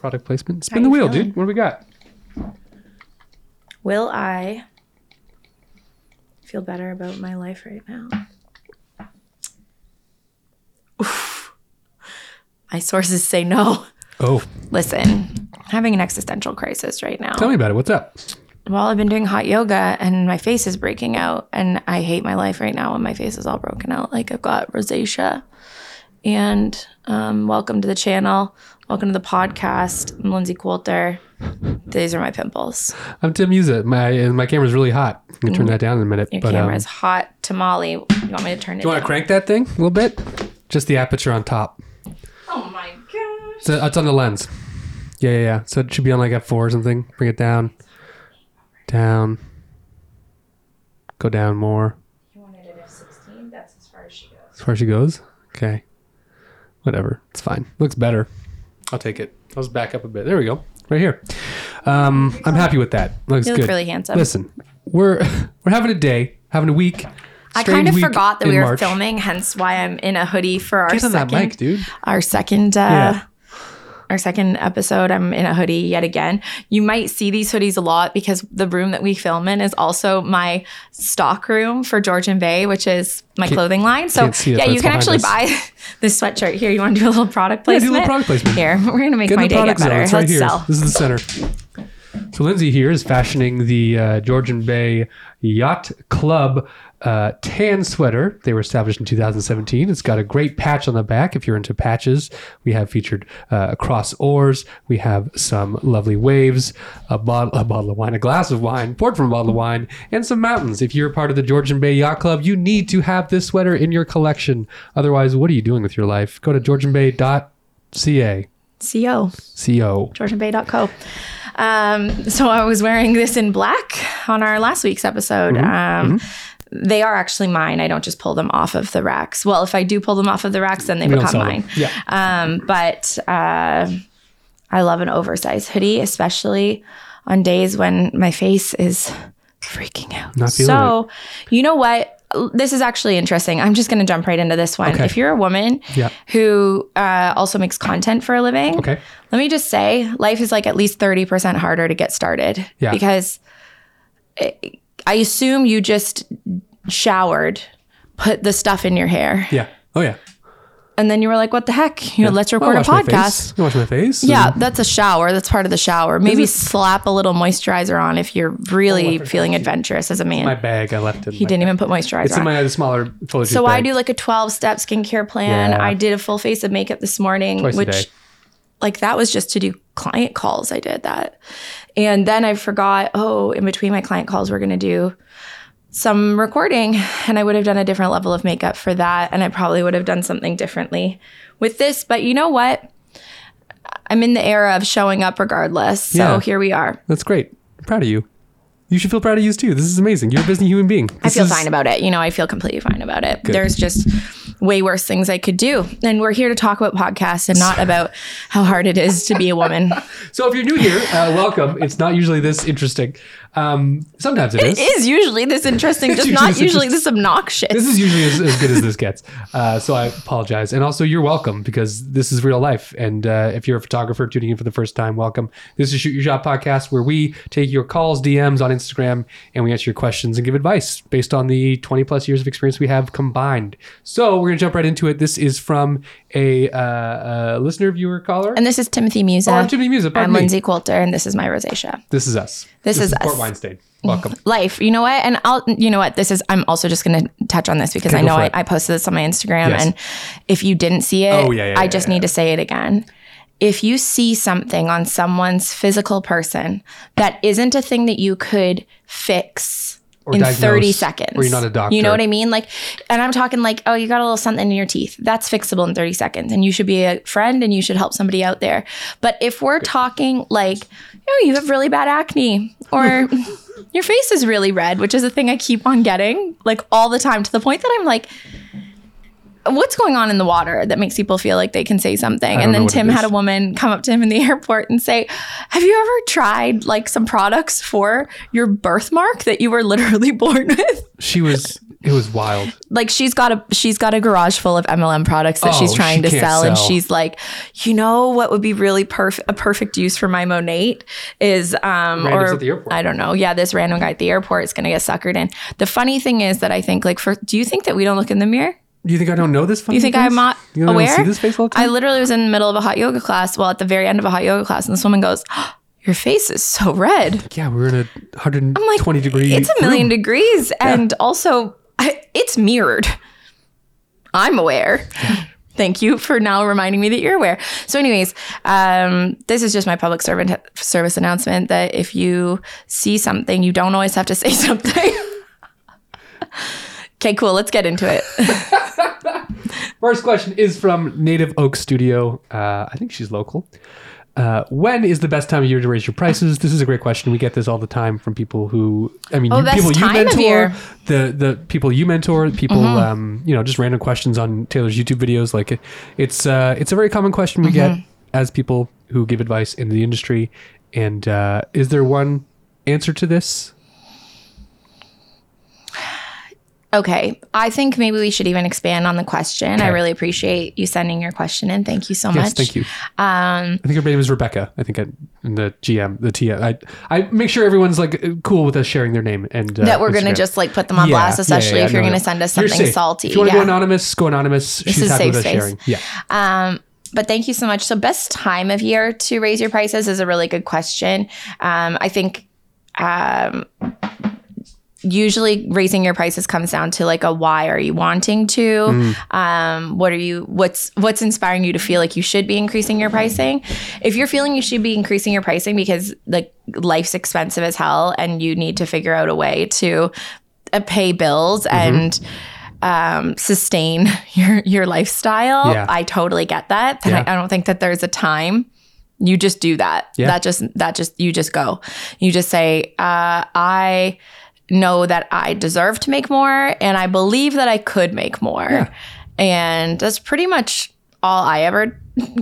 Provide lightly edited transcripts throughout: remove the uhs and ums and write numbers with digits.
product placement. Spin the wheel, dude. What do we got? Will I feel better about my life right now? Oof. My sources say no. Oh. Listen, I'm having an existential crisis right now. Tell me about it. What's up? Well, I've been doing hot yoga and my face is breaking out. And I hate my life right now when my face is all broken out. Like I've got rosacea. And welcome to the channel. Welcome to the podcast. I'm Lindsay Coulter. These are my pimples. I'm Tim Musa. My camera's really hot. I'm going to turn that down in a minute. Your camera's hot tamale. You want me to turn it down? Do you want to crank that thing a little bit? Just the aperture on top. Oh my gosh. So it's on the lens. Yeah. So it should be on like F4 or something. Bring it down. Down. Go down more. You want it at F16? That's as far as she goes. As far as she goes? Okay. Whatever. It's fine. Looks better. I'll take it. Let's back up a bit. There we go. Right here. I'm happy with that. Looks You good. look really handsome. Listen, we're having a day, having a week. I kind of week forgot that in we were March. filming, hence why I'm in a hoodie for our Get on that mic, dude. Our second episode. I'm in a hoodie yet again. You might see these hoodies a lot because the room that we film in is also my stock room for Georgian Bay, which is my clothing line. So yeah, you can actually buy this sweatshirt here. You want to do a little product placement? Yeah, do a little product placement. Here, we're going to make my day get better. It's right Let's here. sell. This is the center. So Lindsay here is fashioning the Georgian Bay Yacht Club tan sweater. They were established in 2017. It's got a great patch on the back. If you're into patches, we have featured cross oars. We have some lovely waves, a bottle of wine, a glass of wine, poured from a bottle of wine, and some mountains. If you're part of the Georgian Bay Yacht Club, you need to have this sweater in your collection. Otherwise, what are you doing with your life? Go to georgianbay.ca. CO. georgianbay.co. So I was wearing this in black on our last week's episode. They are actually mine. I don't just pull them off of the racks. Well, if I do pull them off of the racks, then they become mine. Yeah. But I love an oversized hoodie, especially on days when my face is freaking out. Not feeling it. You know what? This is actually interesting. I'm just going to jump right into this one. Okay. If you're a woman who also makes content for a living, let me just say life is like at least 30% harder to get started. Yeah. Because I assume you just showered, put the stuff in your hair. Yeah. Oh, yeah. And then you were like, what the heck? Let's record a podcast. You wash my face. Yeah, that's a shower. That's part of the shower. Maybe slap a little moisturizer on if you're really feeling adventurous as a man. My bag, I left it. He didn't even put moisturizer on. It's in my smaller photo So bag. I do like a 12-step skincare plan. Yeah. I did a full face of makeup this morning, Twice a day. like that was just to do client calls. I did that. And then I forgot, in between my client calls, we're going to do some recording, and I would have done a different level of makeup for that. And I probably would have done something differently with this. But you know what? I'm in the era of showing up regardless. So here we are. That's great. I'm proud of you. You should feel proud of you too. This is amazing. You're a busy human being. I feel fine about it. I feel completely fine about it. Good. There's just way worse things I could do. And we're here to talk about podcasts and not about how hard it is to be a woman. So if you're new here, welcome. It's not usually this interesting. Sometimes it is. It is usually this interesting, just not usually this obnoxious. This is usually as good as this gets. So I apologize. And also you're welcome because this is real life. And if you're a photographer tuning in for the first time, welcome. This is Shoot Your Shot Podcast, where we take your calls, DMs on Instagram, and we answer your questions and give advice based on the 20 plus years of experience we have combined. So we're going to jump right into it. This is from a listener, viewer, caller. And this is Timothy Musa. I'm Timothy Musa. I'm Lindsay Coulter, and this is my rosacea. This is us. This is us. Port Weinstein. Welcome. Life. You know what? And I'm also just going to touch on this because I know I posted this on my Instagram. Yes. And if you didn't see it, I just need to say it again. If you see something on someone's physical person that isn't a thing that you could fix Or in diagnose, 30 seconds. or you're not a doctor. You know what I mean? Like, and I'm talking like, you got a little something in your teeth. That's fixable in 30 seconds. And you should be a friend and you should help somebody out there. But if we're talking like, you have really bad acne or your face is really red, which is a thing I keep on getting like all the time to the point that I'm like, what's going on in the water that makes people feel like they can say something? And then Tim had a woman come up to him in the airport and say, have you ever tried like some products for your birthmark that you were literally born with? She was It was wild. Like she's got a garage full of MLM products that she's trying to sell. And she's like, you know what would be really a perfect use for my Monat is Randoms at the airport. I don't know. Yeah, this random guy at the airport is gonna get suckered in. The funny thing is that I think like do you think that we don't look in the mirror? Do you think I don't know this funny You think face? I'm not You don't aware? see this face all the time? I literally was in the middle of a hot yoga class. Well, at the very end of a hot yoga class, and this woman goes, oh, your face is so red. Yeah, we were in a 120 I'm like, degree it's a million room. degrees. And also, it's mirrored. I'm aware. Thank you for now reminding me that you're aware. So anyways, this is just my public service announcement that if you see something, you don't always have to say something. Okay, cool. Let's get into it. First question is from Native Oak Studio. I think she's local. When is the best time of year to raise your prices? This is a great question. We get this all the time from people who, people you mentor, the people you mentor, people, just random questions on Taylor's YouTube videos. Like it's a very common question we get as people who give advice in the industry. And is there one answer to this? Okay. I think maybe we should even expand on the question. Okay. I really appreciate you sending your question in. Thank you so much. Yes, thank you. I think her name is Rebecca. I think in the GM, the TM. I make sure everyone's like cool with us sharing their name and that we're going to just like put them on blast, especially if you're going to send us something salty. If you want to go anonymous, go anonymous. This She's is happy with us safe sharing. space. Yeah. But thank you so much. So best time of year to raise your prices is a really good question. I think usually raising your prices comes down to like a why are you wanting to? What's inspiring you to feel like you should be increasing your pricing? If you're feeling you should be increasing your pricing because like life's expensive as hell and you need to figure out a way to pay bills and sustain your lifestyle, I totally get that. But I don't think that there's a time. You just do that. Yeah. You just go. You just say, I know that I deserve to make more and I believe that I could make more. Yeah. And that's pretty much all I ever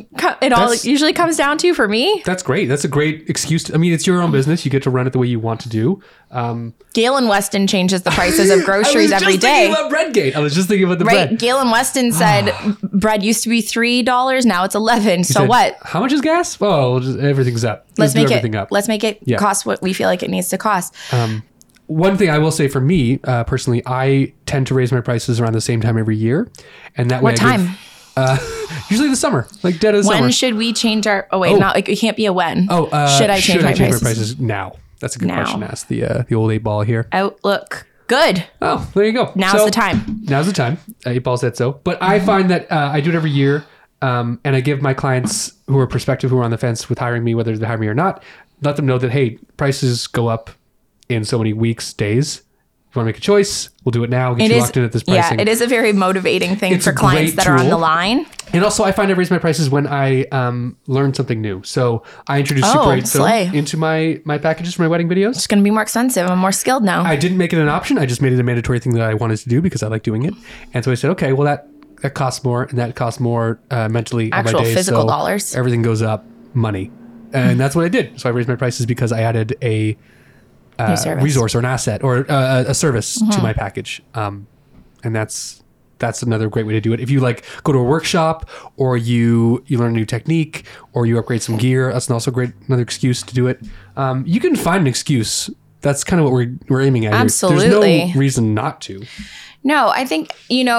usually comes down to for me. That's great. That's a great excuse. It's your own business. You get to run it the way you want to do. Galen Weston changes the prices of groceries every day. I was just thinking about Breadgate. I was just thinking about the bread. Galen Weston said bread used to be $3. Now it's $11. So what? How much is gas? Oh, everything's up. Let's make it cost what we feel like it needs to cost. One thing I will say for me, personally, I tend to raise my prices around the same time every year. And that way What time? Usually the summer, like dead of the summer. When should we change our... Oh, wait, not like it can't be a when. Should I change my prices? Now? That's a good question to ask the old 8 ball here. Outlook. Good. Oh, there you go. Now's the time. Now's the time. 8 ball said so. But I find that I do it every year. And I give my clients who are prospective, who are on the fence with hiring me, whether they hire me or not, let them know that, hey, prices go up in so many weeks, days. If you want to make a choice, we'll do it now. Get you locked in at this pricing. Yeah, it is a very motivating thing for clients that are on the line. And also, I find I raise my prices when I learn something new. So I introduced Super 8 film into my packages for my wedding videos. It's going to be more expensive. I'm more skilled now. I didn't make it an option. I just made it a mandatory thing that I wanted to do because I like doing it. And so I said, okay, well, that costs more, and that costs more mentally actual on my days, physical dollars. Everything goes up, money. And that's what I did. So I raised my prices because I added a resource or an asset or a service to my package. And that's another great way to do it. If you like go to a workshop or you learn a new technique or you upgrade some gear, that's also another excuse to do it. You can find an excuse. That's kind of what we're aiming at. Absolutely. Here. There's no reason not to. No, I think,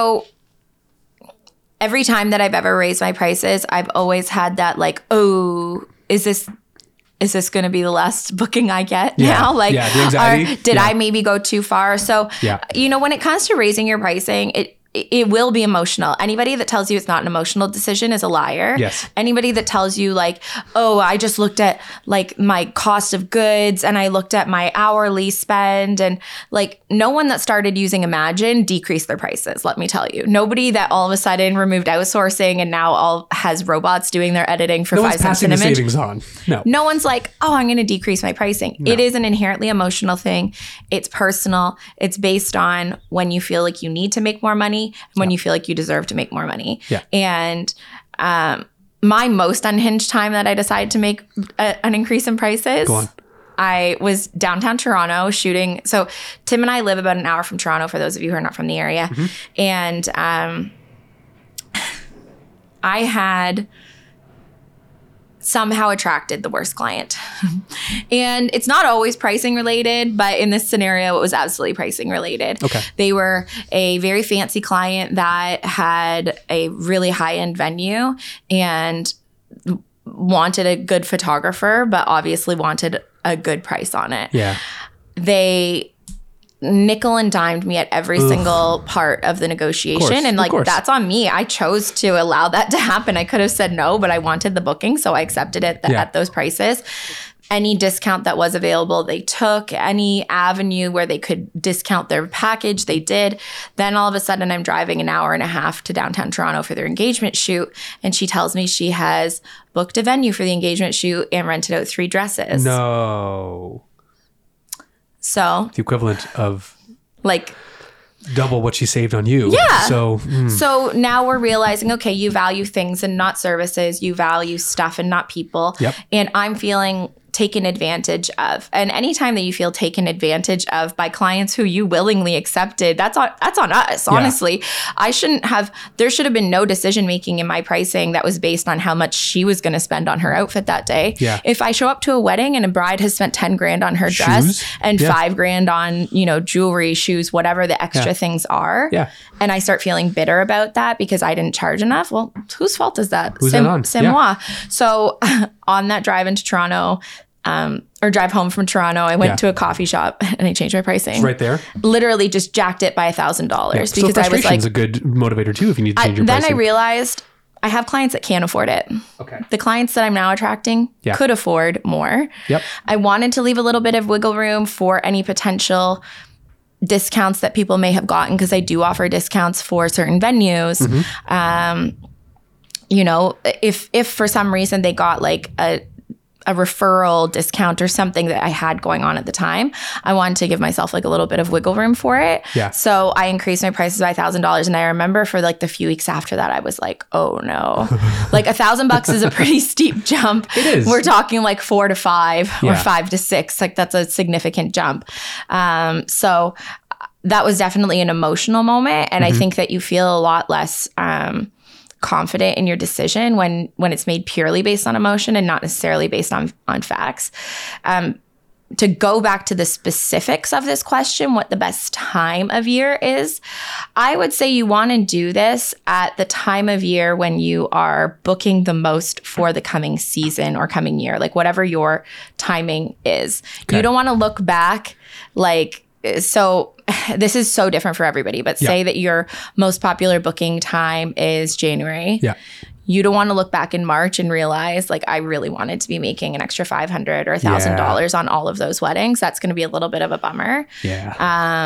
every time that I've ever raised my prices, I've always had that like, oh, is this going to be the last booking I get now? Like, the anxiety. Or did I maybe go too far? So, when it comes to raising your pricing, it will be emotional. Anybody that tells you it's not an emotional decision is a liar. Yes. Anybody that tells you like, oh, I just looked at like my cost of goods and I looked at my hourly spend, and like no one that started using Imagine decreased their prices. Let me tell you, nobody that all of a sudden removed outsourcing and now all has robots doing their editing for 5 cents an image. No one's passing the savings on. No one's like, oh, I'm going to decrease my pricing. No. It is an inherently emotional thing. It's personal. It's based on when you feel like you need to make more money, when you feel like you deserve to make more money. Yeah. And my most unhinged time that I decided to make an increase in prices. Go on. I was downtown Toronto shooting. So Tim and I live about an hour from Toronto, for those of you who are not from the area. And I had somehow attracted the worst client. And it's not always pricing related, but in this scenario, it was absolutely pricing related. Okay. They were a very fancy client that had a really high-end venue and wanted a good photographer, but obviously wanted a good price on it. Yeah. They nickel and dimed me at every single part of the negotiation. And like, that's on me. I chose to allow that to happen. I could have said no, but I wanted the booking. So I accepted it at those prices. Any discount that was available, they took. Any avenue where they could discount their package, they did. Then all of a sudden, I'm driving an hour and a half to downtown Toronto for their engagement shoot. And she tells me she has booked a venue for the engagement shoot and rented out 3 dresses. No. So the equivalent of like double what she saved on you. Yeah. So now we're realizing, okay, you value things and not services. You value stuff and not people. Yep. And I'm feeling taken advantage of. And anytime that you feel taken advantage of by clients who you willingly accepted, that's on us, honestly. There should have been no decision making in my pricing that was based on how much she was going to spend on her outfit that day. Yeah. If I show up to a wedding and a bride has spent 10 grand on her dress and 5 grand on, jewelry, shoes, whatever the extra things are. Yeah. And I start feeling bitter about that because I didn't charge enough. Well, whose fault is that? Who's that on? C'est moi. So on that drive into Toronto, or drive home from Toronto, I went to a coffee shop and I changed my pricing. It's right there. Literally just jacked it by $1,000 because I was like, a good motivator too if you need to change your pricing. Then I realized I have clients that can't afford it. Okay. The clients that I'm now attracting could afford more. Yep. I wanted to leave a little bit of wiggle room for any potential discounts that people may have gotten because I do offer discounts for certain venues. If for some reason they got like a referral discount or something that I had going on at the time, I wanted to give myself like a little bit of wiggle room for it. Yeah. So I increased my prices by $1,000. And I remember for like the few weeks after that, I was like, oh no, like $1,000 is a pretty steep jump. It is. We're talking like 4 to 5 or 5 to 6. Like that's a significant jump. So that was definitely an emotional moment. And I think that you feel a lot less, confident in your decision when it's made purely based on emotion and not necessarily based on facts. To go back to the specifics of this question, what the best time of year is, I would say you want to do this at the time of year when you are booking the most for the coming season or coming year, like whatever your timing is. Okay. You don't want to look back so this is so different for everybody, but say that your most popular booking time is January. Yeah. You don't want to look back in March and realize like I really wanted to be making an extra $500 or $1,000 on all of those weddings. That's going to be a little bit of a bummer. Yeah.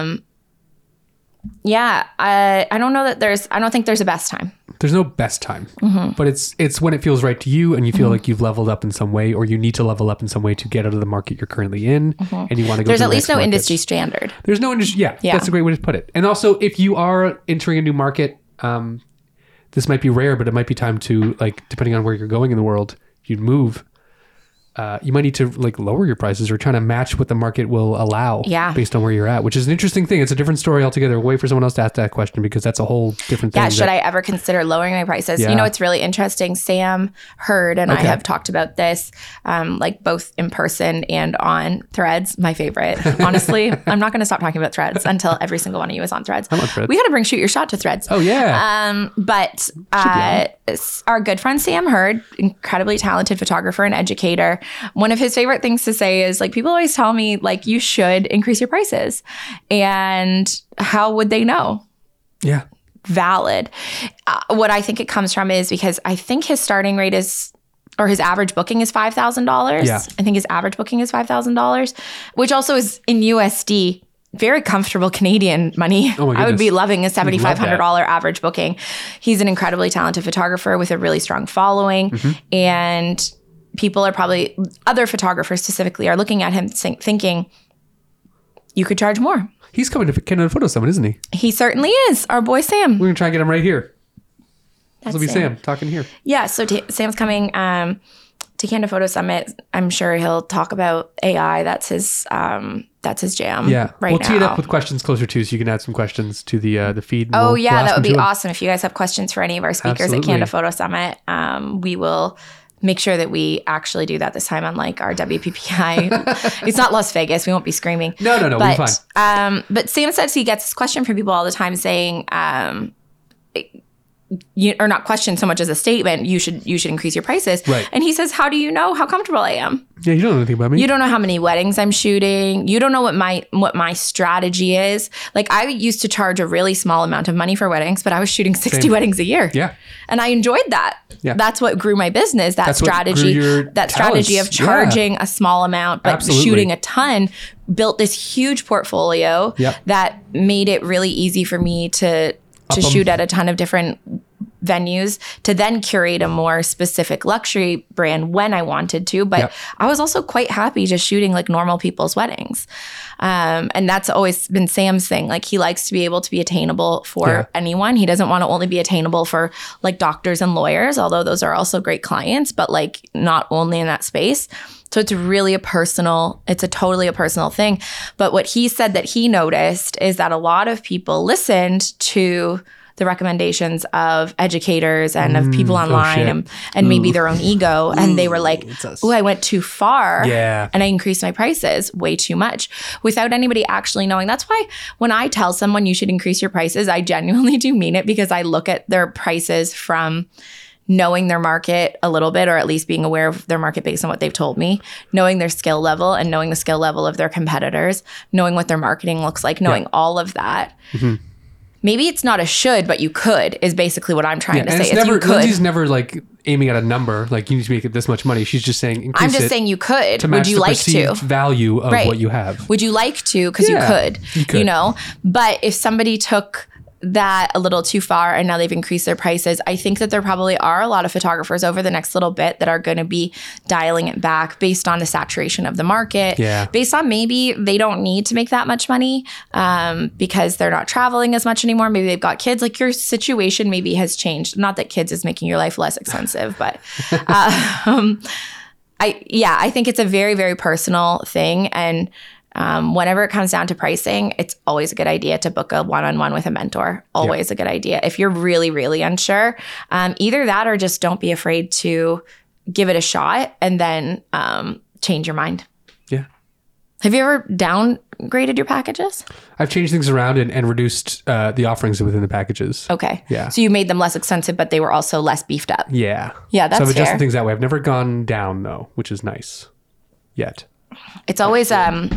I don't know that I don't think there's a best time. There's no best time, but it's when it feels right to you and you feel like you've leveled up in some way or you need to level up in some way to get out of the market you're currently in and you want to go There's to at the least no next industry standard. There's no industry. Yeah, that's a great way to put it. And also if you are entering a new market, this might be rare, but it might be time to like, depending on where you're going in the world, you'd move. You might need to like lower your prices or trying to match what the market will allow based on where you're at, which is an interesting thing. It's a different story altogether. Wait for someone else to ask that question because that's a whole different thing. Yeah, should I ever consider lowering my prices? Yeah. It's really interesting. Sam Hurd and I have talked about this, like both in person and on Threads, my favorite. Honestly, I'm not going to stop talking about Threads until every single one of you is on Threads. I'm on Threads. We got to bring Shoot Your Shot to Threads. Oh, yeah. But our good friend Sam Hurd, incredibly talented photographer and educator, one of his favorite things to say is like, people always tell me like, you should increase your prices. And how would they know? Yeah. Valid. What I think it comes from is because I think his starting rate is, or his average booking is $5,000. Yeah. I think his average booking is $5,000, which also is in USD. Very comfortable Canadian money. Oh my goodness. I would be loving a $7,500 average booking. He's an incredibly talented photographer with a really strong following. And people are probably, other photographers specifically, are looking at him thinking, you could charge more. He's coming to Canada Photo Summit, isn't he? He certainly is. Our boy Sam. We're going to try and get him right here. This will be Sam talking here. Yeah, so Sam's coming Takanda Photo Summit, I'm sure he'll talk about AI. That's his jam. Yeah. right We'll now. tee it up with questions closer too, so you can add some questions to the feed. and Oh we'll yeah, ask that would them be to him. awesome. If you guys have questions for any of our speakers Absolutely. at Canada Photo Summit, we will make sure that we actually do that this time, unlike our WPPI. It's not Las Vegas. We won't be screaming. No, we'll be fine. But Sam says he gets this question from people all the time saying, or not question so much as a statement, you should increase your prices. Right. And he says, how do you know how comfortable I am? Yeah, you don't know anything about me. You don't know how many weddings I'm shooting. You don't know what my strategy is. Like, I used to charge a really small amount of money for weddings, but I was shooting 60 Same. weddings a year. Yeah. And I enjoyed that. Yeah. That's what grew my business. That's what grew your Strategy of talents. charging a small amount, but Absolutely. shooting a ton, built this huge portfolio Yep. that made it really easy for me to Up 'em. shoot at a ton of different venues, to then curate a more specific luxury brand when I wanted to. But Yep. I was also quite happy just shooting like normal people's weddings. And that's always been Sam's thing. Like, he likes to be able to be attainable for Yeah. anyone. He doesn't want to only be attainable for like doctors and lawyers, although those are also great clients, but like not only in that space. So it's really totally a personal thing. But what he said that he noticed is that a lot of people listened to the recommendations of educators and of people online shit. and maybe their own ego. And they were like, us. oh, I went too far. Yeah. And I increased my prices way too much without anybody actually knowing. That's why when I tell someone you should increase your prices, I genuinely do mean it, because I look at their prices from knowing their market a little bit, or at least being aware of their market based on what they've told me, knowing their skill level and knowing the skill level of their competitors, knowing what their marketing looks like, knowing all of that. Mm-hmm. Maybe it's not a should, but you could, is basically what I'm trying to And say. it's Is you never, could. Lindsay's never like aiming at a number, like you need to make it this much money. She's just saying increase I'm just it saying you could. to match Would you the like to? perceived value of Right. what you have. Would you like to? Because Yeah, you could. you know? But if somebody took that a little too far and now they've increased their prices, I think that there probably are a lot of photographers over the next little bit that are going to be dialing it back based on the saturation of the market. Yeah. Based on maybe they don't need to make that much money because they're not traveling as much anymore. Maybe they've got kids. Like, your situation maybe has changed. Not that kids is making your life less expensive, but I think it's a very, very personal thing. And whenever it comes down to pricing, it's always a good idea to book a one-on-one with a mentor. Always a good idea. If you're really, really unsure, either that or just don't be afraid to give it a shot and then change your mind. Yeah. Have you ever downgraded your packages? I've changed things around and reduced the offerings within the packages. Okay. Yeah. So you made them less expensive, but they were also less beefed up. Yeah. Yeah, that's So I've adjusted fair. things that way. I've never gone down though, which is nice. Yet. It's always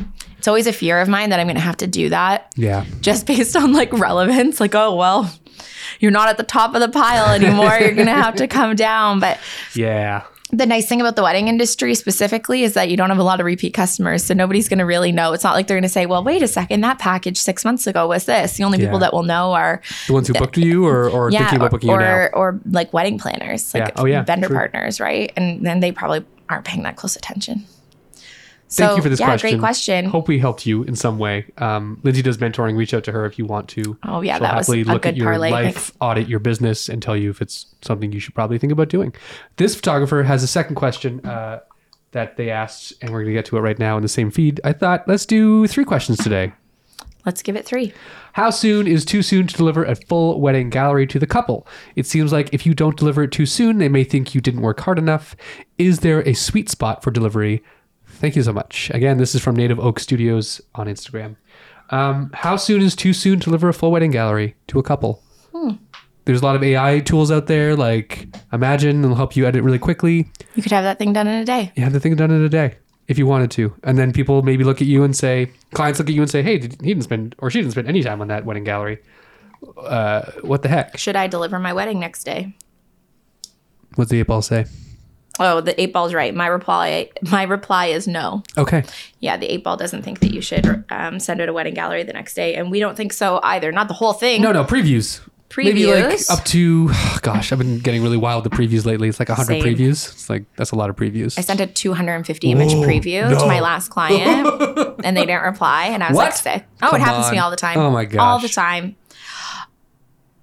a fear of mine that I'm going to have to do that. Yeah. Just based on like relevance, like, oh, well, you're not at the top of the pile anymore. You're going to have to come down. But Yeah. the nice thing about the wedding industry specifically is that you don't have a lot of repeat customers. So nobody's going to really know. It's not like they're going to say, well, wait a second, that package 6 months ago was this. The only people Yeah. that will know are The ones who booked you or thinking about booking you now. or like wedding planners, like Yeah. Oh, yeah. vendor True. partners, right? And then they probably aren't paying that close attention. Thank you for this question. Great question. Hope we helped you in some way. Lindsay does mentoring. Reach out to her if you want to. Oh, yeah, She'll that was happily a look at good your parlay. life, audit your business, and tell you if it's something you should probably think about doing. This photographer has a second question that they asked, and we're going to get to it right now in the same feed. I thought, let's do 3 questions today. Let's give it 3. How soon is too soon to deliver a full wedding gallery to the couple? It seems like if you don't deliver it too soon, they may think you didn't work hard enough. Is there a sweet spot for delivery? Thank you so much. Again, this is from Native Oak Studios on Instagram. How soon is too soon to deliver a full wedding gallery to a couple? There's a lot of AI tools out there, like Imagine, it'll help you edit really quickly. You could have that thing done in a day. You have the thing done in a day if you wanted to. And then people maybe look at you and say, clients look at you and say, hey, he didn't spend, or she didn't spend any time on that wedding gallery. What the heck? Should I deliver my wedding next day? What's the 8 ball say? Oh, the 8 ball's right. My reply is no. Okay. Yeah, the 8 ball doesn't think that you should send out a wedding gallery the next day, and we don't think so either. Not the whole thing. No, previews. Maybe like Previews? up to, gosh, I've been getting really wild with the previews lately. It's like 100 Same. previews. It's like, that's a lot of previews. I sent a 250 image preview to my last client, and they didn't reply, and I was What? like sick. Oh, Come it happens to me on. all the time. Oh my gosh. All the time.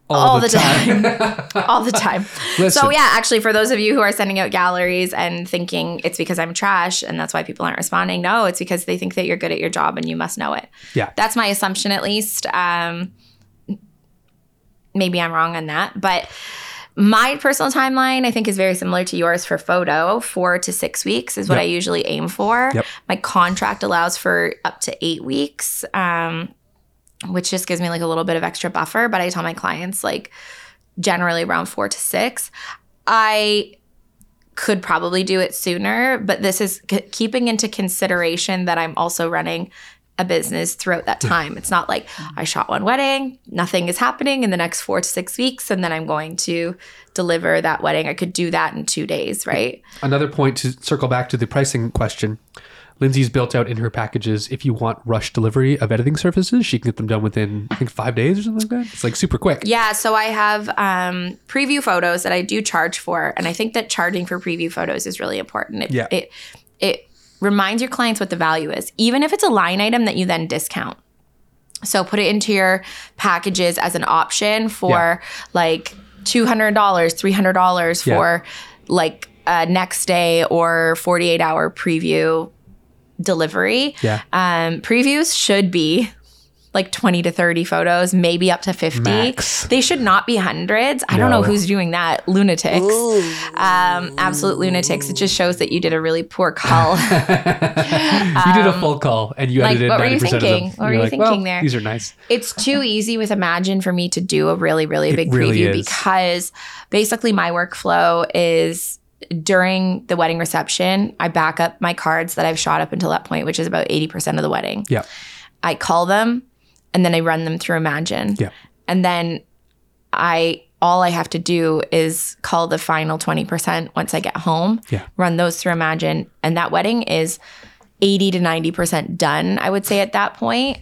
all the time. All the time. Listen. So yeah, actually, for those of you who are sending out galleries and thinking it's because I'm trash and that's why people aren't responding, no, it's because they think that you're good at your job and you must know it. Yeah. That's my assumption, at least. Maybe I'm wrong on that, but my personal timeline, I think, is very similar to yours for photo. 4 to 6 weeks is what I usually aim for. Yep. My contract allows for up to 8 weeks, which just gives me like a little bit of extra buffer. But I tell my clients like generally around 4 to 6. I could probably do it sooner, but this is keeping into consideration that I'm also running a business throughout that time. It's not like I shot one wedding, nothing is happening in the next 4 to 6 weeks, and then I'm going to deliver that wedding. I could do that in 2 days, right? Another point to circle back to the pricing question. Lindsay's built out in her packages, if you want rush delivery of editing services, she can get them done within, I think, 5 days or something like that. It's like super quick. Yeah. So I have preview photos that I do charge for. And I think that charging for preview photos is really important. It reminds your clients what the value is, even if it's a line item that you then discount. So put it into your packages as an option for like $200, $300 for like a next day or 48-hour preview delivery. Yeah. Previews should be like 20 to 30 photos, maybe up to 50. Max. They should not be hundreds. I don't know who's doing that. Lunatics. Absolute lunatics. It just shows that you did a really poor cull. You did a full call and you edited 90% of them. What were you thinking? What were you thinking there? These are nice. It's too easy with Imagine for me to do a really, really big preview because basically my workflow is during the wedding reception, I back up my cards that I've shot up until that point, which is about 80% of the wedding. Yeah. I call them and then I run them through Imagine. Yeah. And then all I have to do is call the final 20% once I get home. Yeah. Run those through Imagine. And that wedding is 80 to 90% done, I would say at that point.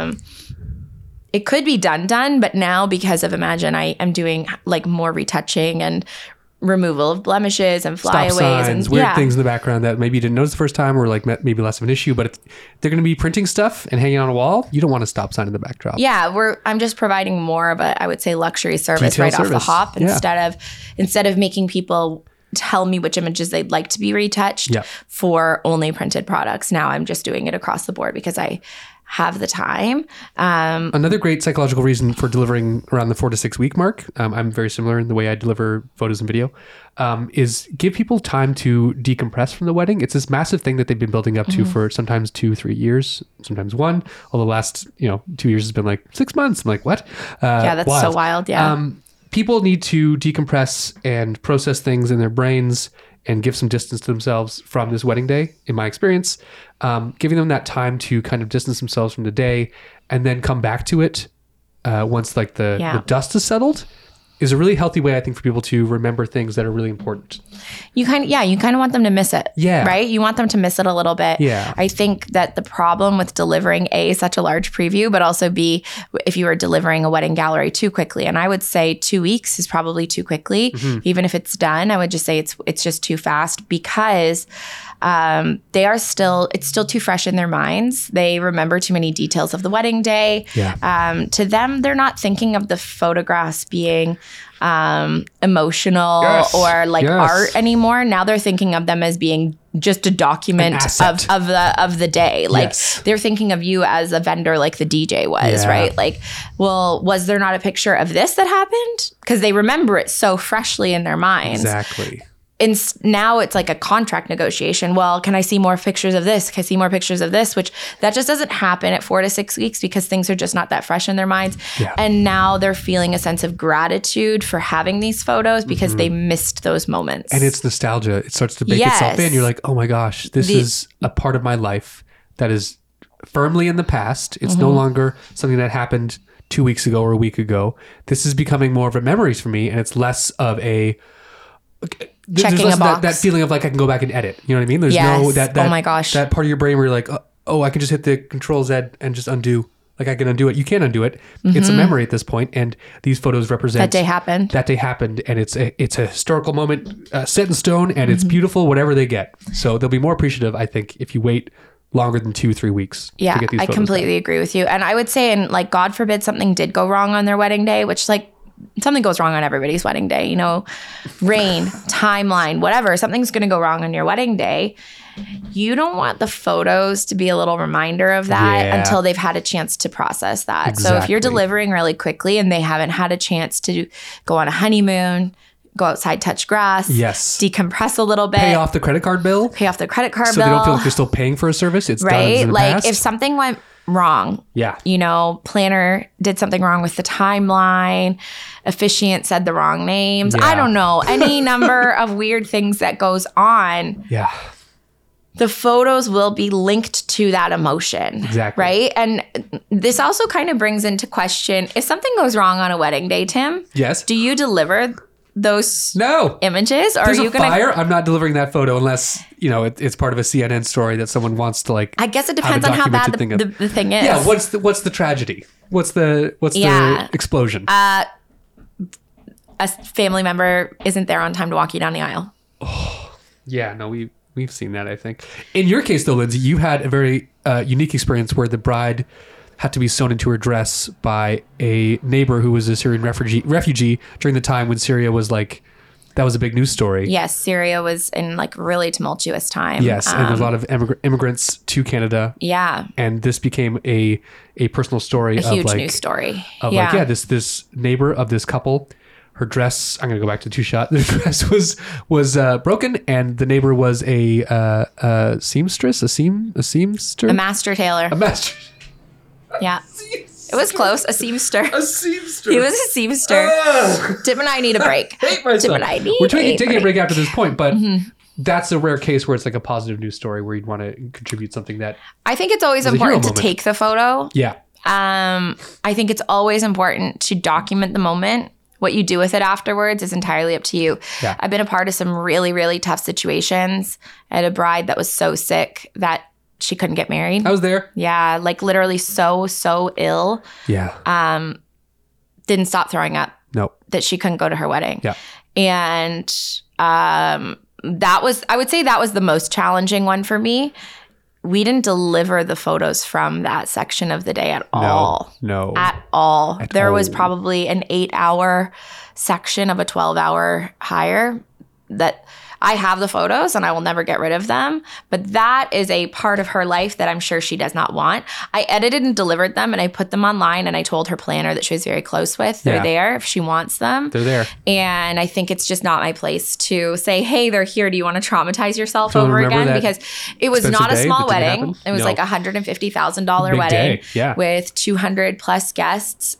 It could be done, but now because of Imagine, I am doing like more retouching and removal of blemishes and flyaways. Stop signs, and weird things in the background that maybe you didn't notice the first time or like maybe less of an issue, but if they're going to be printing stuff and hanging on a wall, you don't want a stop sign in the backdrop. Yeah, I'm just providing more of a, I would say, luxury service Detail right service. off the hop instead of making people tell me which images they'd like to be retouched for only printed products. Now I'm just doing it across the board because I have the time. Another great psychological reason for delivering around the 4 to 6 week mark, I'm very similar in the way I deliver photos and video, is give people time to decompress from the wedding. It's this massive thing that they've been building up to for sometimes 2-3 years, sometimes 1. Although the last 2 years has been like 6 months. I'm like, what? Yeah, that's so wild. Yeah. People need to decompress and process things in their brains and give some distance to themselves from this wedding day, in my experience. Giving them that time to kind of distance themselves from the day and then come back to it once like the dust is settled is a really healthy way, I think, for people to remember things that are really important. You kind of want them to miss it. Yeah. Right? You want them to miss it a little bit. Yeah. I think that the problem with delivering such a large preview, but also B, if you were delivering a wedding gallery too quickly, and I would say 2 weeks is probably too quickly. Even if it's done, I would just say it's just too fast because it's still too fresh in their minds. They remember too many details of the wedding day. Yeah. To them, they're not thinking of the photographs being emotional or like art anymore. Now they're thinking of them as being just a document of the day. Like they're thinking of you as a vendor, like the DJ was, right? Like, well, was there not a picture of this that happened? Because they remember it so freshly in their minds. Exactly. And now it's like a contract negotiation. Well, can I see more pictures of this? Can I see more pictures of this? Which that just doesn't happen at 4 to 6 weeks because things are just not that fresh in their minds. Yeah. And now they're feeling a sense of gratitude for having these photos because they missed those moments. And it's nostalgia. It starts to bake itself in. You're like, oh my gosh, this is a part of my life that is firmly in the past. It's no longer something that happened 2 weeks ago or a week ago. This is becoming more of a memories for me. And it's less of a... Checking a box. That feeling of like I can go back and edit. You know what I mean? There's no that oh my gosh, that part of your brain where you're like, oh, I can just hit the Control Z and just undo. Like I can undo it. You can't undo it. It's a memory at this point, and these photos represent that day happened, and it's a historical moment set in stone, and it's beautiful. Whatever they get, so they'll be more appreciative, I think, if you wait longer than 2-3 weeks. To get these I completely agree with you, and I would say, and like God forbid something did go wrong on their wedding day, which like something goes wrong on everybody's wedding day, you know, rain, timeline, whatever, something's going to go wrong on your wedding day. You don't want the photos to be a little reminder of that Yeah. until they've had a chance to process that. So if you're Exactly. delivering really quickly and they haven't had a chance to go on a honeymoon, go outside, touch grass, Yes. decompress a little bit, Pay off the credit card bill pay off the credit card so bill, they don't feel like they're still paying for a service. It's done right? in the Like past. if something went wrong, Yeah. you know, planner did something wrong with the timeline, officiant said the wrong names. Yeah. I don't know, any number of weird things that goes on. Yeah. The photos will be linked to that emotion. Exactly. Right? And this also kind of brings into question, if something goes wrong on a wedding day, Tim, Yes. do you deliver those No. images? Or There's are you a going to fire. I'm not delivering that photo unless, you know, it's part of a CNN story that someone wants to like. I guess it have a depends on how bad documented the thing is. Yeah. What's the tragedy? What's the Yeah. explosion? A family member isn't there on time to walk you down the aisle. Yeah, no, we've seen that, I think. In your case, though, Lindsay, you had a very unique experience where the bride had to be sewn into her dress by a neighbor who was a Syrian refugee during the time when Syria was like, that was a big news story. Yes, Syria was in like really tumultuous time. Yes, and there's a lot of immigrants to Canada. Yeah, And this became a personal story a of huge like, news story. of like, yeah, this neighbor of this couple, her dress, I'm going to go back to the two shot. The dress was broken, and the neighbor was a seamstress, a seamster, A master tailor. a master. Yeah. It was close. A seamster. A seamstress. He was a seamster. Tim and I need a break. Hate myself. Tim and I need We're taking a break. break after this point, but that's a rare case where it's like a positive news story where you'd want to contribute something that, I think it's always a hero important to moment. take the photo. yeah, I think it's always important to document the moment. What you do with it afterwards is entirely up to you. Yeah. I've been a part of some really, really tough situations. I had a bride that was so sick that she couldn't get married. I was there. Yeah, like literally so ill. Yeah. Didn't stop throwing up No. that she couldn't go to her wedding. Yeah. And that was, I would say that was the most challenging one for me. We didn't deliver the photos from that section of the day at all. No. At all. There was all. probably an 8-hour section of a 12-hour hire that I have the photos and I will never get rid of them. But that is a part of her life that I'm sure she does not want. I edited and delivered them and I put them online and I told her planner that she was very close with. They're Yeah. there if she wants them. They're there. And I think it's just not my place to say, hey, they're here. Do you want to traumatize yourself Don't over remember again? that Because it was expensive not a day small that didn't wedding. happen? It was No. like a $150,000 Big wedding day, yeah. with 200 plus guests.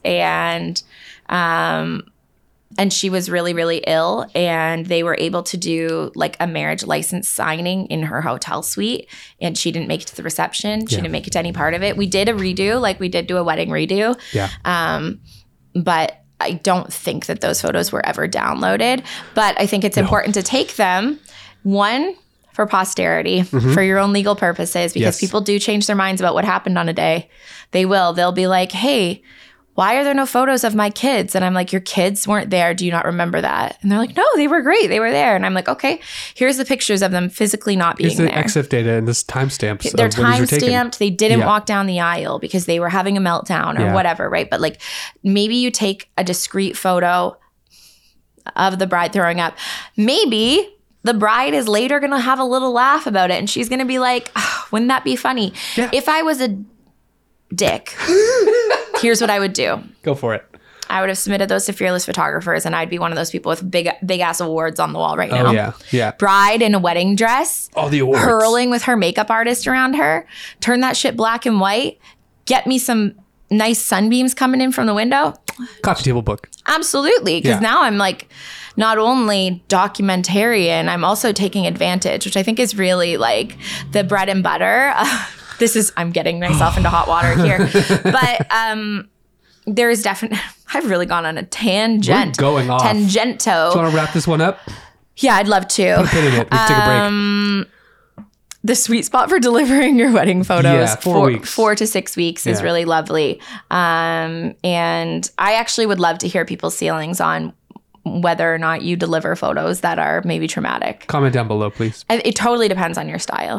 And she was really, really ill. And they were able to do like a marriage license signing in her hotel suite. And she didn't make it to the reception. She Yeah. didn't make it to any part of it. We did a redo, like we did do a wedding redo. Yeah. But I don't think that those photos were ever downloaded. But I think it's important to take them, one, for posterity, for your own legal purposes, because Yes. people do change their minds about what happened on a day. They will. They'll be like, hey, why are there no photos of my kids? And I'm like, your kids weren't there. Do you not remember that? And they're like, no, they were great. They were there. And I'm like, okay, here's the pictures of them physically not being Here's the there. EXIF data and this timestamps. They're of when these were time taken. stamped. They didn't Yeah. walk down the aisle because they were having a meltdown or Yeah. whatever, right? But like maybe you take a discrete photo of the bride throwing up. Maybe the bride is later going to have a little laugh about it and she's going to be like, "Ah, wouldn't that be funny? Yeah. If I was a dick, here's what I would do. Go for it. I would have submitted those to Fearless Photographers and I'd be one of those people with big ass awards on the wall right now. Oh, yeah. Yeah. Bride in a wedding dress, All the awards. hurling with her makeup artist around her, turn that shit black and white, get me some nice sunbeams coming in from the window. Coffee table book. Absolutely. Because Yeah. now I'm like not only documentarian, I'm also taking advantage, which I think is really like the bread and butter. I'm getting myself into hot water here. But there is definitely, I've really gone on a tangent. We're going off. Tangento. Do you want to wrap this one up? Yeah, I'd love to. Put a pin in it. We can take a break. The sweet spot for delivering your wedding photos, Yeah, 4 weeks. 4 to 6 weeks is Yeah. really lovely. And I actually would love to hear people's feelings on whether or not you deliver photos that are maybe traumatic. Comment down below, please. It totally depends on your style. Yeah.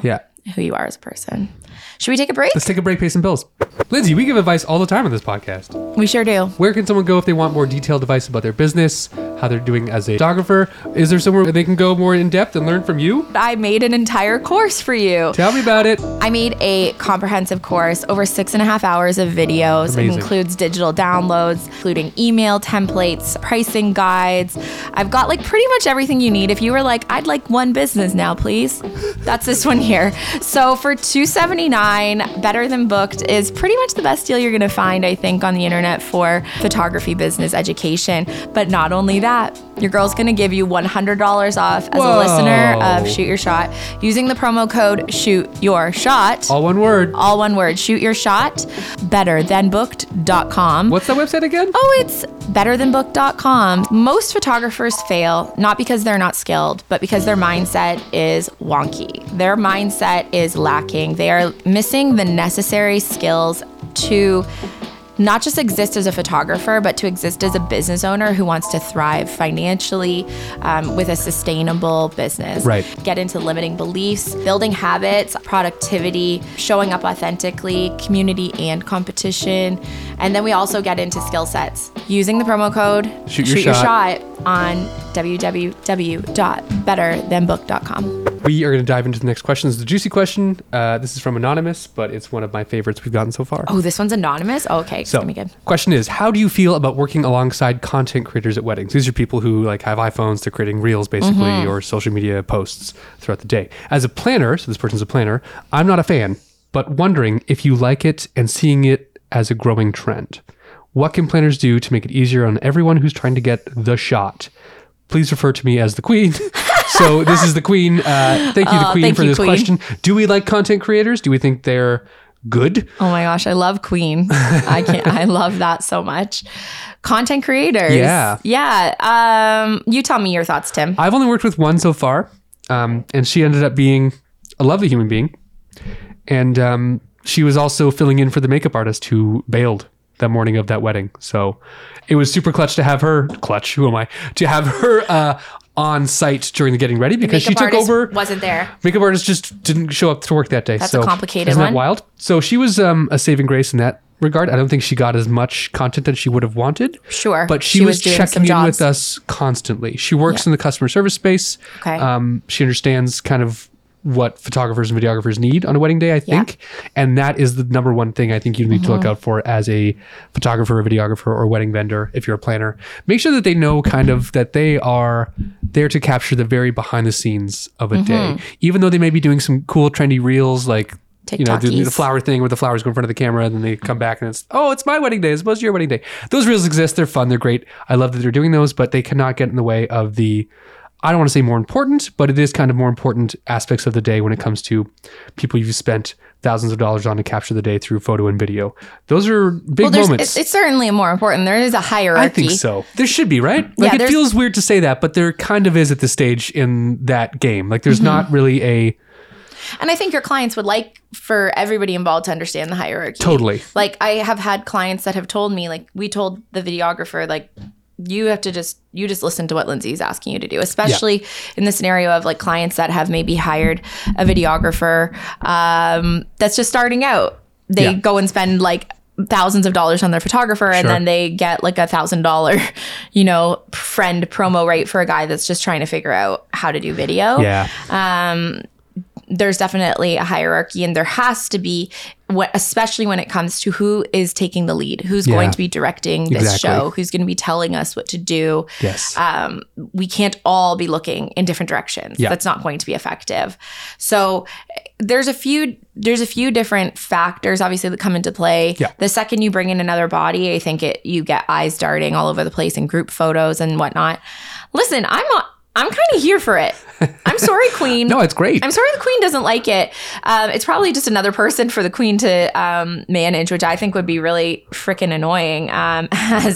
who you are as a person. Should we take a break? Let's take a break, pay some bills. Lindsay, we give advice all the time on this podcast. We sure do. Where can someone go if they want more detailed advice about their business, how they're doing as a photographer? Is there somewhere they can go more in depth and learn from you? I made an entire course for you. Tell me about it. I made a comprehensive course, over 6.5 hours of videos. Amazing. It includes digital downloads, including email templates, pricing guides. I've got like pretty much everything you need. If you were like, I'd like one business now, please. That's this one here. So for $279, Better Than Booked is pretty much the best deal you're going to find, I think, on the internet for photography business education. But not only that, your girl's going to give you $100 off as a listener of Shoot Your Shot using the promo code Shoot Your Shot. All one word. All one word. Shoot Your Shot. BetterThanBooked.com. What's the website again? Oh, it's BetterThanBooked.com. Most photographers fail, not because they're not skilled, but because their mindset is wonky. Their mindset is lacking. They are missing the necessary skills to not just exist as a photographer, but to exist as a business owner who wants to thrive financially with a sustainable business. Right. Get into limiting beliefs, building habits, productivity, showing up authentically, community and competition. And then we also get into skill sets using the promo code Shoot Your Shot on www.betterthanbook.com. We are going to dive into the next question. This is the juicy question. This is from Anonymous, but it's one of my favorites we've gotten so far. Oh, this one's anonymous? Oh, okay. So, It's gonna be good. question is, how do you feel about working alongside content creators at weddings? These are people who like have iPhones, they're creating reels basically, or social media posts throughout the day. As a planner, so this person's a planner, I'm not a fan, but wondering if you like it and seeing it as a growing trend. What can planners do to make it easier on everyone who's trying to get the shot? Please refer to me as the queen. So this is the queen. Thank you, the queen, thank for you, this queen. question. Do we like content creators? Do we think they're good? Oh my gosh, I love Queen. I love that so much. Content creators. Yeah. Yeah. You tell me your thoughts, Tim. I've only worked with one so far, and she ended up being a lovely human being. And she was also filling in for the makeup artist who bailed that morning of that wedding. So it was super clutch to have her, who am I? To have her on site during the getting ready because she Makeup took artist over. wasn't there. Makeup artist just didn't show up to work that day. That's so a complicated isn't one. that wild? So she was a saving grace in that regard. I don't think she got as much content that she would have wanted. Sure. But she was doing some checking in jobs. with us constantly. She works in the customer service space. Okay. She understands kind of what photographers and videographers need on a wedding day, I think. And that is the number one thing I think you need to look out for as a photographer, a videographer, or wedding vendor if you're a planner. Make sure that they know kind of that they are there to capture the very behind the scenes of a day. Even though they may be doing some cool, trendy reels like you know, the flower thing where the flowers go in front of the camera and then they come back and it's my wedding day as opposed to your wedding day. Those reels exist. They're fun. They're great. I love that they're doing those, but they cannot get in the way of the, I don't want to say more important, but it is kind of more important aspects of the day when it comes to people you've spent thousands of dollars on to capture the day through photo and video. Those are big moments. It's certainly more important. There is a hierarchy. I think so. There should be, right? Like it feels weird to say that, but there kind of is at this stage in that game. Like there's not really a... And I think your clients would like for everybody involved to understand the hierarchy. Totally. Like I have had clients that have told me, like we told the videographer, like you have to just listen to what Lindsay's asking you to do, especially in the scenario of like clients that have maybe hired a videographer that's just starting out. They go and spend like thousands of dollars on their photographer and then they get like $1,000, you know, friend promo rate for a guy that's just trying to figure out how to do video. Yeah. There's definitely a hierarchy and there has to be, especially when it comes to who is taking the lead, who's going to be directing this show, who's going to be telling us what to do. Yes. We can't all be looking in different directions. Yeah. That's not going to be effective. So there's a few different factors obviously that come into play. Yeah. The second you bring in another body, I think you get eyes darting all over the place in group photos and whatnot. Listen, I'm kind of here for it. I'm sorry, Queen. No, it's great. I'm sorry the Queen doesn't like it. It's probably just another person for the Queen to manage, which I think would be really freaking annoying as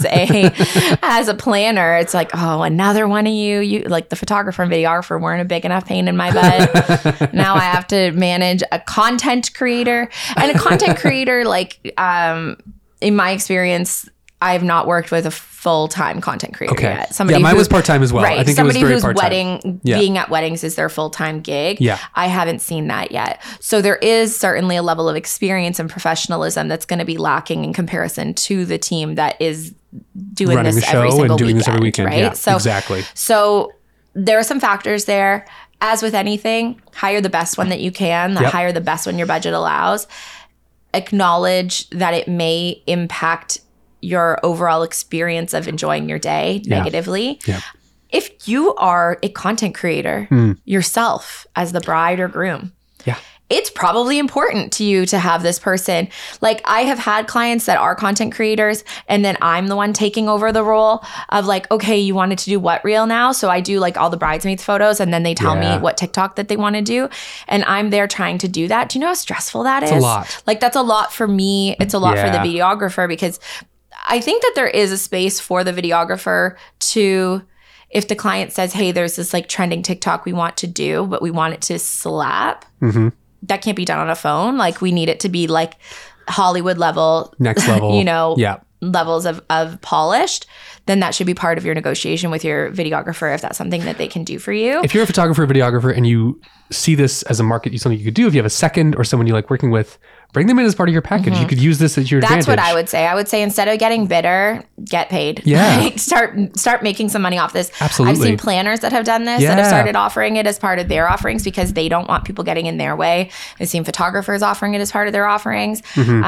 a planner. It's like, oh, another one of you like the photographer and videographer weren't a big enough pain in my butt. Now I have to manage a content creator. And a content creator, like in my experience, I've not worked with a full-time content creator yet. Somebody mine was part-time as well. Right. I think somebody it was very whose part-time. being at weddings is their full-time gig. Yeah. I haven't seen that yet. So there is certainly a level of experience and professionalism that's going to be lacking in comparison to the team that is doing running this the show every single and doing weekend, this every weekend. right? Yeah, So exactly. So there are some factors there. As with anything, hire the best one that you can. Hire the best one your budget allows. Acknowledge that it may impact your overall experience of enjoying your day negatively. Yeah. If you are a content creator yourself as the bride or groom, it's probably important to you to have this person. Like, I have had clients that are content creators, and then I'm the one taking over the role of like, okay, you wanted to do what reel now? So I do like all the bridesmaids photos, and then they tell me what TikTok that they want to do. And I'm there trying to do that. Do you know how stressful that is? It's a lot. Like, that's a lot for me. It's a lot for the videographer, because I think that there is a space for the videographer to, if the client says, hey, there's this like trending TikTok we want to do, but we want it to slap. That can't be done on a phone. Like, we need it to be like Hollywood level, next level, levels of polished. Then that should be part of your negotiation with your videographer, if that's something that they can do for you. If you're a photographer, videographer, and you see this as a market, something you could do, if you have a second or someone you like working with, bring them in as part of your package. You could use this as your advantage. That's what I would say. I would say, instead of getting bitter, get paid. Yeah. Like, start making some money off this. Absolutely. I've seen planners that have done this, that have started offering it as part of their offerings because they don't want people getting in their way. I've seen photographers offering it as part of their offerings.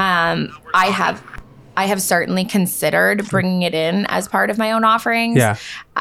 I have certainly considered bringing it in as part of my own offerings. Yeah.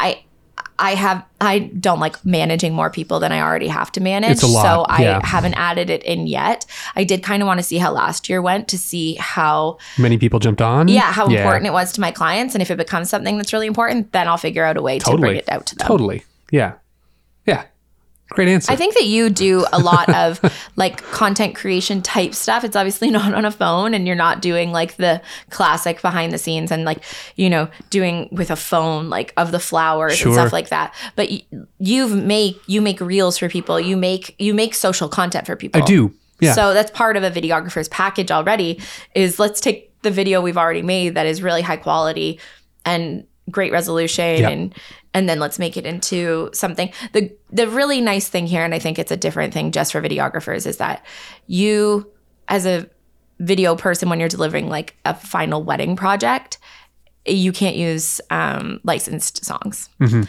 I don't like managing more people than I already have to manage. It's a lot. So I haven't added it in yet. I did kind of want to see how last year went, to see how many people jumped on. how important it was to my clients. And if it becomes something that's really important, then I'll figure out a way to bring it out to them. Totally. Yeah. Yeah. Great answer. I think that you do a lot of like content creation type stuff. It's obviously not on a phone, and you're not doing like the classic behind the scenes and like, you know, doing with a phone, like of the flowers and stuff like that. But you make reels for people. You make social content for people. I do. Yeah. So that's part of a videographer's package already, is let's take the video we've already made that is really high quality and great resolution and then let's make it into something. The really nice thing here, and I think it's a different thing just for videographers, is that you, as a video person, when you're delivering like a final wedding project, you can't use licensed songs.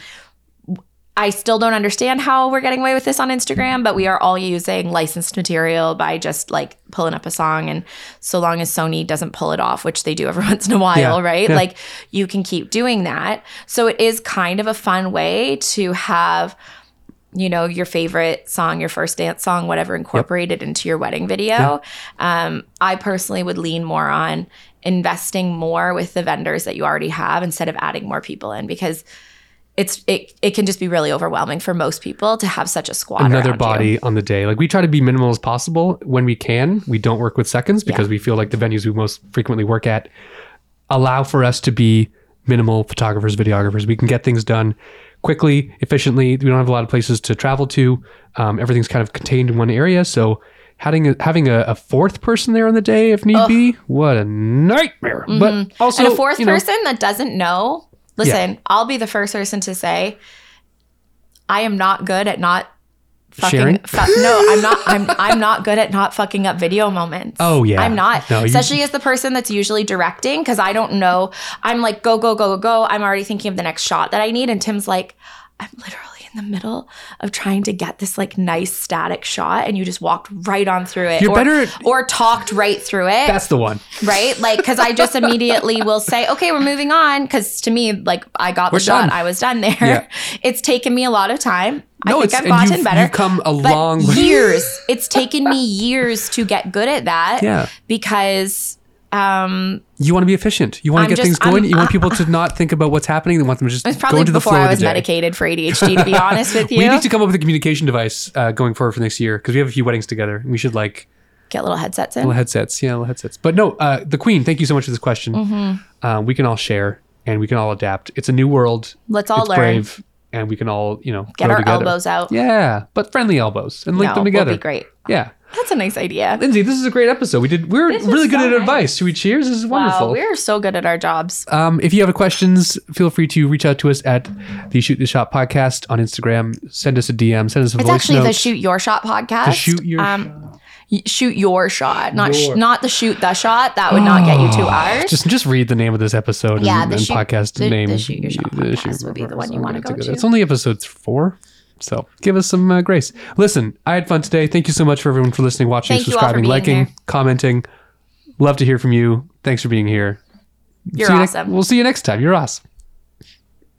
I still don't understand how we're getting away with this on Instagram, but we are all using licensed material by just like pulling up a song. And so long as Sony doesn't pull it off, which they do every once in a while, right? Yeah. Like, you can keep doing that. So it is kind of a fun way to have, you know, your favorite song, your first dance song, whatever, incorporated into your wedding video. I personally would lean more on investing more with the vendors that you already have instead of adding more people in, because it can just be really overwhelming for most people to have such a squad another around body you. on the day. Like, we try to be minimal as possible when we can. We don't work with seconds because we feel like the venues we most frequently work at allow for us to be minimal photographers, videographers. We can get things done quickly, efficiently. We don't have a lot of places to travel to. Everything's kind of contained in one area. So having a fourth person there on the day, if need be, what a nightmare. But also, and a fourth person that doesn't know. Listen, I'll be the first person to say, I am not good at not fucking. Sharing? No, I'm not. I'm not good at not fucking up video moments. Oh yeah, I'm not. No, especially as the person that's usually directing, because I don't know. I'm like, go, go, go, go, go. I'm already thinking of the next shot that I need, and Tim's like, I'm literally in the middle of trying to get this like nice static shot, and you just walked right on through it. Or talked right through it. That's the one. Right? Like, because I just immediately will say, okay, we're moving on. Because to me, like, I got the shot. I was done there. Yeah. It's taken me a lot I think I've gotten better. You've come a long way. Years. It's taken me years to get good at that. Yeah. Because you want to be efficient. You want to get things going. You want people to not think about what's happening. They want them to just go into the flow of the day. Before I was medicated for ADHD, to be honest with you. We need to come up with a communication device going forward for next year, because we have a few weddings together. We should like get little headsets in. Little headsets. But no, the Queen, thank you so much for this question. We can all share and we can all adapt. It's a new world. Let's all learn. Brave. and we can all, Get grow our together. elbows out. Yeah, but friendly elbows and link them together. Would be great. Yeah. That's a nice idea. Lindsay, this is a great episode. We're This was really good so at nice. advice. Should we cheers? This is wonderful. Wow, we're so good at our jobs. If you have questions, feel free to reach out to us at the Shoot the Shot podcast on Instagram. Send us a DM. Send us a It's voice actually note. the Shoot Your Shot podcast. The Shoot Your Shoot Your Shot, not Your. not the Shoot the Shot. That would not get you to ours. Just read the name of this episode Yeah, and, the and shoot- podcast the- name. the Shoot Your Shot podcast would be the one you wanna go to. It's only episode 4. So give us some grace. Listen, I had fun today. Thank you so much for everyone for listening, watching, Thank you all for subscribing, being liking, here. commenting. Love to hear from you. Thanks for being here. You're See you awesome. we'll see you next time. You're awesome.